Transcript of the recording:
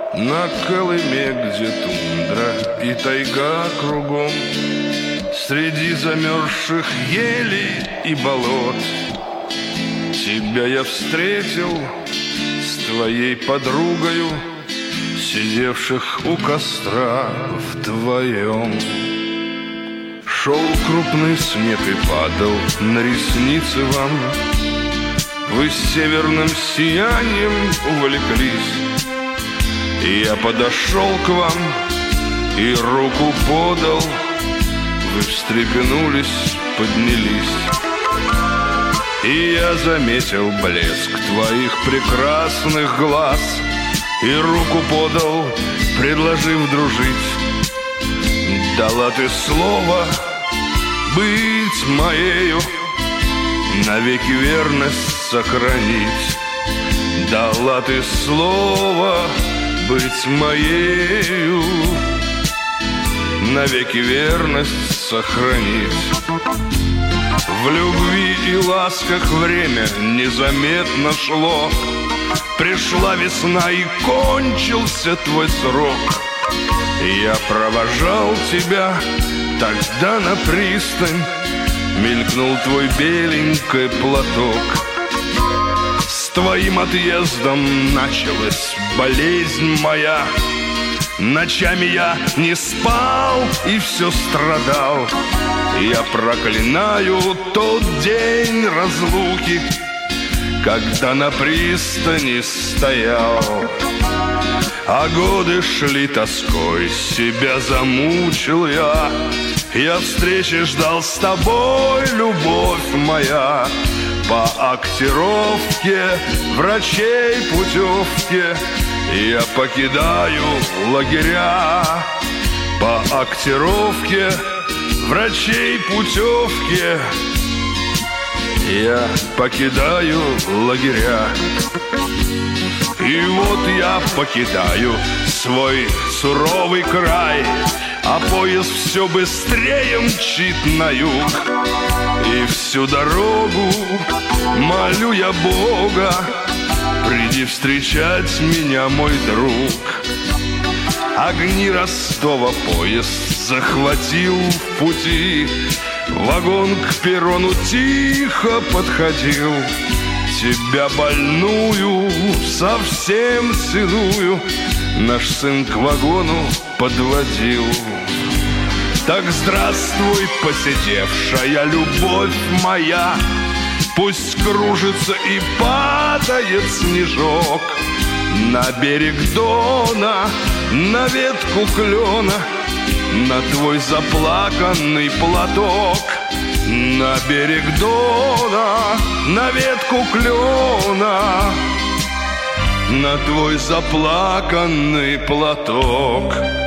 На Колыме, где тундра и тайга кругом, среди замерзших елей и болот, тебя я встретил с твоей подругою, сидевших у костра вдвоем. Шел крупный снег и падал на ресницы вам. Вы с северным сиянием увлеклись. И я подошел к вам и руку подал. Вы встрепенулись, поднялись. И я заметил блеск твоих прекрасных глаз и руку подал, предложив дружить. Дала ты слово быть моею, навеки верность сохранить. Дала ты слово быть моею, навеки верность сохранить. В любви и ласках время незаметно шло. Пришла весна и кончился твой срок. Я провожал тебя тогда на пристань. Мелькнул твой беленький платок. С твоим отъездом началась болезнь моя. Ночами я не спал и все страдал. Я проклинаю тот день разлуки, когда на пристани стоял. А годы шли тоской, себя замучил я. Я встречи ждал с тобой, любовь моя. По актировке, врачей путевке я покидаю лагеря. По актировке, врачей путевке я покидаю лагеря. И вот я покидаю свой суровый край, а поезд все быстрее мчит на юг. И всю дорогу молю я Бога: приди встречать меня, мой друг. Огни Ростова поезд захватил в пути. Вагон к перрону тихо подходил. Тебя больную, совсем седую, наш сын к вагону подводил. Так здравствуй, посидевшая любовь моя. Пусть кружится и падает снежок на берег Дона, на ветку клена, на твой заплаканный платок. На берег Дона, на ветку клена, на твой заплаканный платок.